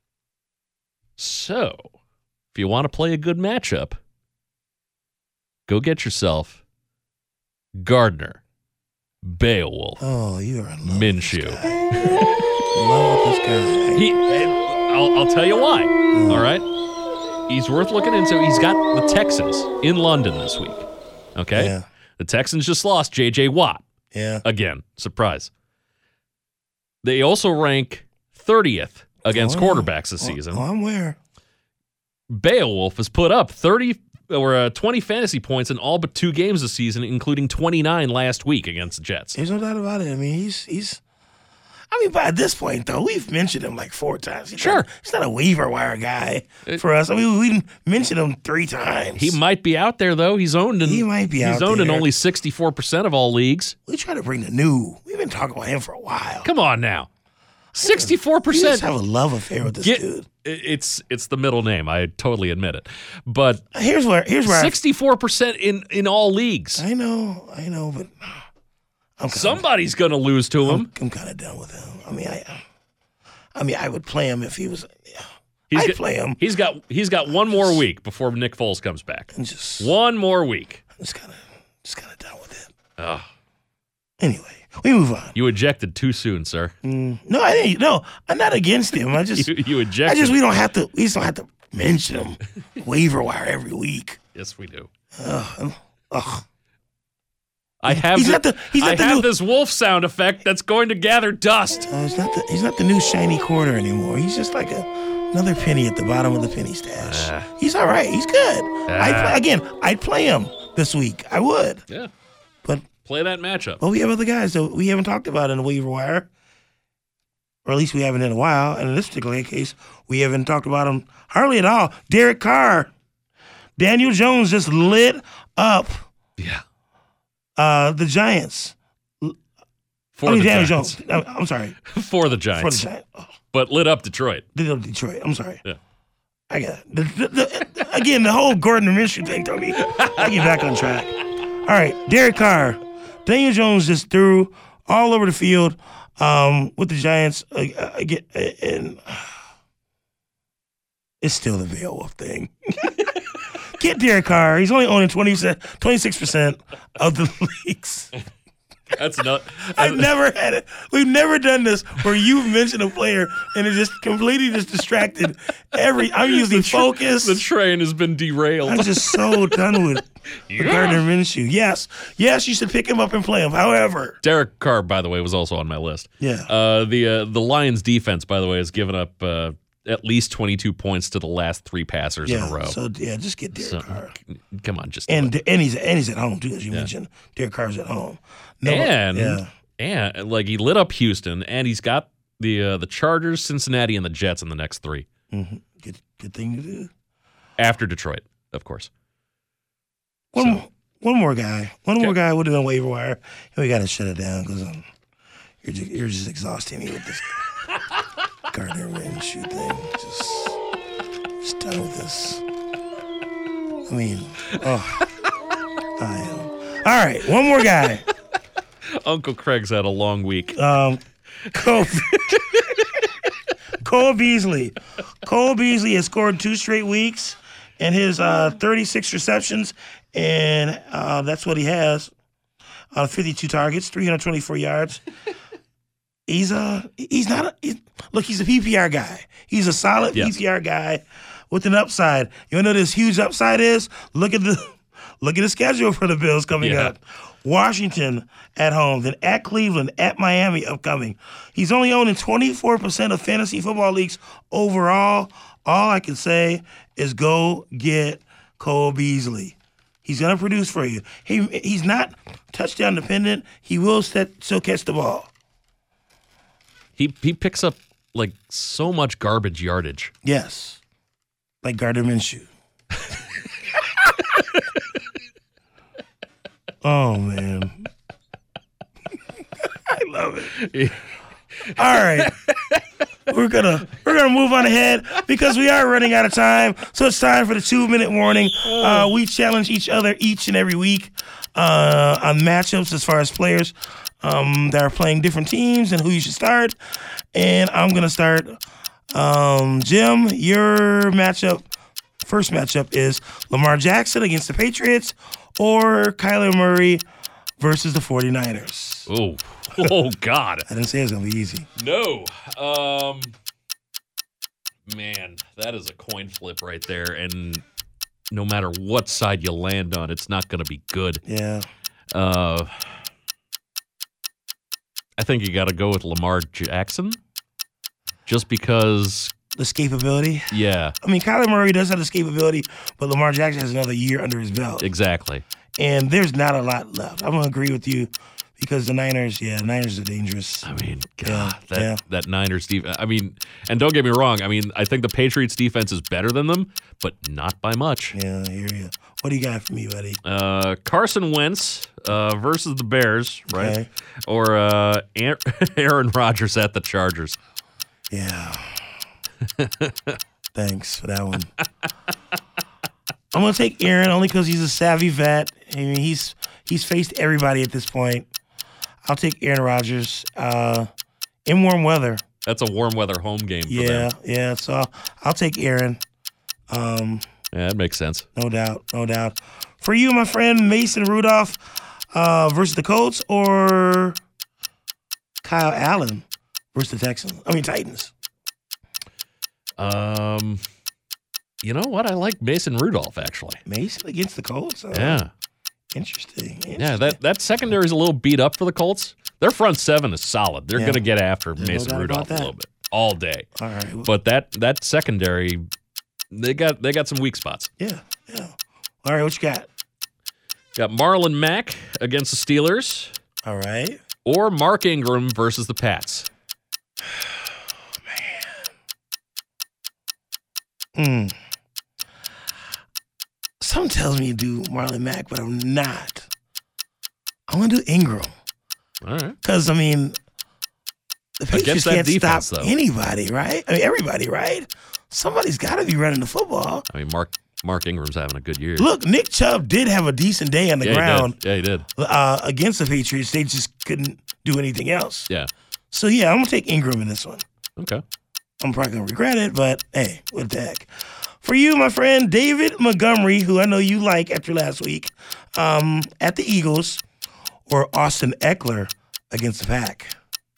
S1: So, if you want to play a good matchup, go get yourself Gardner, Beowulf,
S2: you are in love
S1: Minshew.
S2: With this guy. Love with this guy.
S1: I'll tell you why. All right, he's worth looking into. He's got the Texans in London this week. Okay,
S2: Yeah.
S1: The Texans just lost J.J. Watt.
S2: Yeah.
S1: Again, surprise. They also rank 30th against quarterbacks this season.
S2: Oh, I'm aware.
S1: Beowulf has put up 20 fantasy points in all but 2 games this season, including 29 last week against the Jets.
S2: There's no doubt about it. I mean, he's. I mean, by this point, though, we've mentioned him like 4 times. He's not a waiver wire guy for us. I mean, we mentioned him 3 times.
S1: He might be out there, though. He's owned in.
S2: He might be out
S1: He's owned
S2: there.
S1: in only 64% of all leagues.
S2: We try to bring the new. We've been talking about him for a while.
S1: Come on now. 64%.
S2: You just have a love affair with this dude.
S1: It's the middle name. I totally admit it. But
S2: here's where
S1: 64% in all leagues.
S2: I know, but
S1: Somebody's going to lose to him.
S2: I'm kind of done with him. I mean, I would play him if he was. I'd play him.
S1: He's got 1 more week before Nick Foles comes back.
S2: And just
S1: 1 more week.
S2: I'm just kind of done with it.
S1: Oh.
S2: Anyway, we move on.
S1: You ejected too soon, sir.
S2: No, I didn't. No, I'm not against him. I just
S1: you ejected.
S2: we just don't have to mention him waiver wire every week.
S1: Yes, we do.
S2: Ugh.
S1: I have this wolf sound effect that's going to gather dust.
S2: He's not the new shiny quarter anymore. He's just like another penny at the bottom of the penny stash. He's all right. He's good. I'd play him this week. I would.
S1: Yeah.
S2: But
S1: play that matchup.
S2: But we have other guys that we haven't talked about in the waiver wire, or at least we haven't in a while. And in this particular case, we haven't talked about him hardly at all. Derek Carr, Daniel Jones just lit up.
S1: Yeah.
S2: The Giants. Daniel Jones. I'm sorry.
S1: For the Giants.
S2: Oh.
S1: But lit up Detroit.
S2: Lit up Detroit. I'm sorry.
S1: Yeah.
S2: I got it. Again, the whole Gordon Minshew thing told me I get back on track. All right, Derek Carr. Daniel Jones just threw all over the field with the Giants. And it's still the Beowulf thing. Get Derek Carr. He's only owning 26% of the leagues.
S1: That's not.
S2: I've never had it. We've never done this where you've mentioned a player and it just completely just distracted I'm usually focused.
S1: The train has been derailed.
S2: I'm just so done with Gardner Minshew. Yes, you should pick him up and play him. However,
S1: Derek Carr, by the way, was also on my list.
S2: Yeah.
S1: The Lions defense, by the way, has given up at least 22 points to the last 3 passers in a row.
S2: So just get Derek Carr.
S1: Come on, just
S2: and he's at home too, as you mentioned. Derek Carr's at home. No,
S1: and like he lit up Houston, and he's got the Chargers, Cincinnati, and the Jets in the next 3.
S2: Mm-hmm. Good thing to do.
S1: After Detroit, of course.
S2: One more guy. One more guy would have been waiver wire. And we got to shut it down because you're just exhausting me with this Gardner Minshew thing. Just done with this. I mean, I am. All right, one more guy.
S1: Uncle Craig's had a long week.
S2: Cole Beasley. Cole Beasley has scored 2 straight weeks in his 36 receptions, and that's what he has on 52 targets, 324 yards. He's a PPR guy. He's a solid PPR guy with an upside. You wanna know what this huge upside is? Look at the schedule for the Bills coming up. Washington at home, then at Cleveland, at Miami upcoming. He's only owned in 24% of fantasy football leagues overall. All I can say is go get Cole Beasley. He's going to produce for you. He's not touchdown dependent. He will still catch the ball.
S1: He picks up like so much garbage yardage.
S2: Yes. Like Gardner Minshew. Oh, man. I love it. All right. We're gonna move on ahead because we are running out of time. So it's time for the 2-minute warning. We challenge each other each and every week on matchups as far as players that are playing different teams and who you should start. And I'm gonna start. Jim, your first matchup is Lamar Jackson against the Patriots or Kyler Murray versus the 49ers.
S1: Oh, God.
S2: I didn't say it was going to be easy.
S1: No. Man, that is a coin flip right there. And no matter what side you land on, it's not going to be good.
S2: Yeah.
S1: I think you got to go with Lamar Jackson just because...
S2: Escapability?
S1: Yeah.
S2: I mean, Kyler Murray does have escapability, but Lamar Jackson has another year under his belt.
S1: Exactly.
S2: And there's not a lot left. I'm going to agree with you because the Niners are dangerous.
S1: I mean, God, that Niners defense. I mean, and don't get me wrong. I mean, I think the Patriots defense is better than them, but not by much.
S2: Yeah, I hear you. What do you got for me, buddy?
S1: Carson Wentz versus the Bears, right?
S2: Okay.
S1: Or Aaron Rodgers at the Chargers.
S2: Yeah. Thanks for that one. I'm going to take Aaron only because he's a savvy vet. I mean, he's faced everybody at this point. I'll take Aaron Rodgers in warm weather.
S1: That's a warm weather home game for them.
S2: Yeah. So I'll take Aaron.
S1: Yeah, that makes sense.
S2: No doubt. For you, my friend, Mason Rudolph versus the Colts or Kyle Allen versus the Titans?
S1: You know what? I like Mason Rudolph, actually.
S2: Mason against the Colts?
S1: Yeah.
S2: Interesting.
S1: Yeah, that secondary is a little beat up for the Colts. Their front seven is solid. They're going to get after Mason Rudolph a little bit all day.
S2: All right. Well,
S1: but that secondary, they got some weak spots.
S2: Yeah. All right, what you got?
S1: Got Marlon Mack against the Steelers.
S2: All right.
S1: Or Mark Ingram versus the Pats.
S2: Something tells me to do Marlon Mack, but I'm not. I'm going to do Ingram.
S1: All right.
S2: Because, I mean, the Patriots can't
S1: defense,
S2: stop
S1: though.
S2: anybody, right? I mean, everybody, right? Somebody's got to be running the football.
S1: I mean, Mark Ingram's having a good year.
S2: Look, Nick Chubb did have a decent day on the ground.
S1: He did.
S2: Against the Patriots. They just couldn't do anything else.
S1: Yeah.
S2: So, yeah, I'm going to take Ingram in this one.
S1: Okay.
S2: I'm probably going to regret it, but hey, what the heck. For you, my friend, David Montgomery, who I know you like after last week, at the Eagles, or Austin Eckler against the Pack?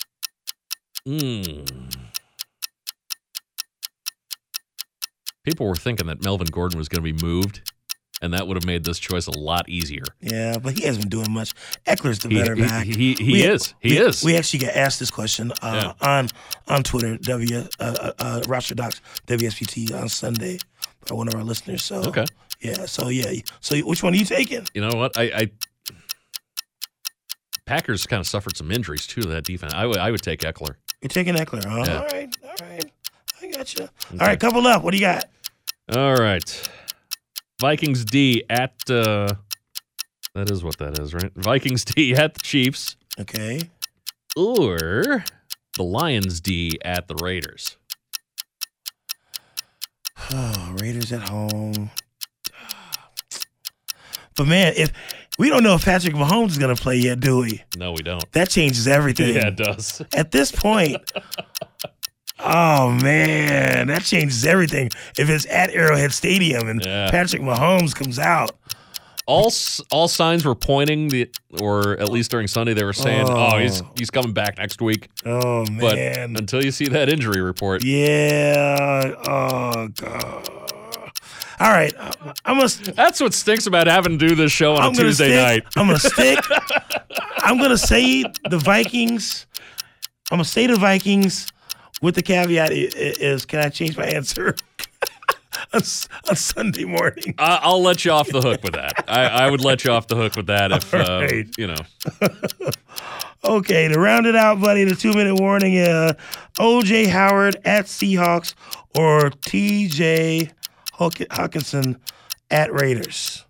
S1: People were thinking that Melvin Gordon was going to be moved, and that would have made this choice a lot easier.
S2: Yeah, but he hasn't been doing much. Eckler's the better back.
S1: He is.
S2: We actually got asked this question on Twitter, Roster Docs WSPT on Sunday by one of our listeners. So
S1: okay.
S2: Yeah. So which one are you taking?
S1: You know what? Packers kind of suffered some injuries too to that defense. I would take Eckler.
S2: You're taking Eckler. Oh,
S1: yeah.
S2: All right. I got you. Okay. All right, couple up. What do you got?
S1: All right. Vikings D at that is what that is, right? Vikings D at the Chiefs.
S2: Okay.
S1: Or the Lions D at the Raiders.
S2: Oh, Raiders at home. But man, if we don't know if Patrick Mahomes is going to play yet, do we?
S1: No, we don't.
S2: That changes everything.
S1: Yeah, it does.
S2: At this point, oh man, that changes everything. If it's at Arrowhead Stadium and Patrick Mahomes comes out,
S1: all signs were pointing or at least during Sunday they were saying, he's coming back next week.
S2: Oh man!
S1: But until you see that injury report,
S2: yeah. Oh god. All right,
S1: That's what stinks about having to do this show on a Tuesday night.
S2: I'm gonna stick. I'm gonna say the Vikings. I'm gonna say the Vikings. With the caveat is, can I change my answer on Sunday morning?
S1: I'll let you off the hook with that. I would let you off the hook with that if,
S2: right.
S1: you know.
S2: Okay, to round it out, buddy, the 2-minute warning, O.J. Howard at Seahawks or T.J. Hawkinson at Raiders.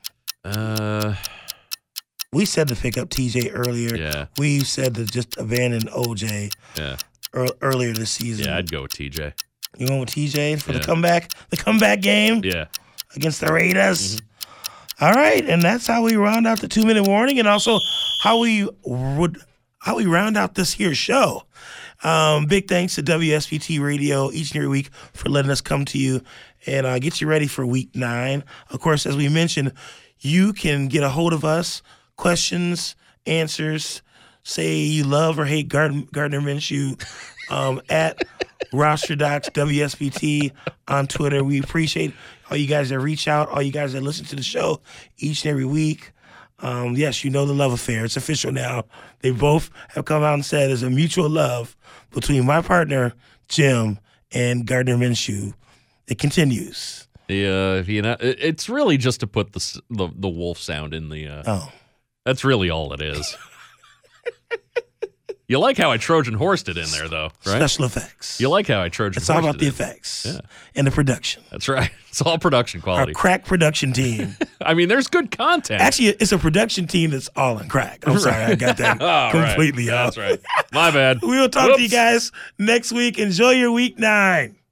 S2: We said to pick up T.J. earlier.
S1: Yeah.
S2: We said to just abandon O.J.
S1: Yeah.
S2: Earlier this season.
S1: Yeah, I'd go with TJ.
S2: You going with TJ for the comeback game?
S1: Yeah.
S2: Against the Raiders? Mm-hmm. All right, and that's how we round out the 2-minute warning and also how we round out this here show. Big thanks to WSPT Radio each and every week for letting us come to you and get you ready for week 9. Of course, as we mentioned, you can get a hold of us, questions, answers, say you love or hate Gardner Minshew at Roster Docs WSPT on Twitter. We appreciate all you guys that reach out, all you guys that listen to the show each and every week. Yes, you know the love affair. It's official now. They both have come out and said there's a mutual love between my partner, Jim, and Gardner Minshew. It continues.
S1: It's really just to put the wolf sound in the. That's really all it is. You like how I Trojan horsed it in there, though, right?
S2: Special effects.
S1: You like how I Trojan horsed it.
S2: It's all about the effects and the production.
S1: That's right. It's all production quality.
S2: Our crack production team.
S1: I mean, there's good content.
S2: Actually, it's a production team that's all in crack. I'm sorry, I got that completely off.
S1: That's right. My bad.
S2: We will talk to you guys next week. Enjoy your week 9.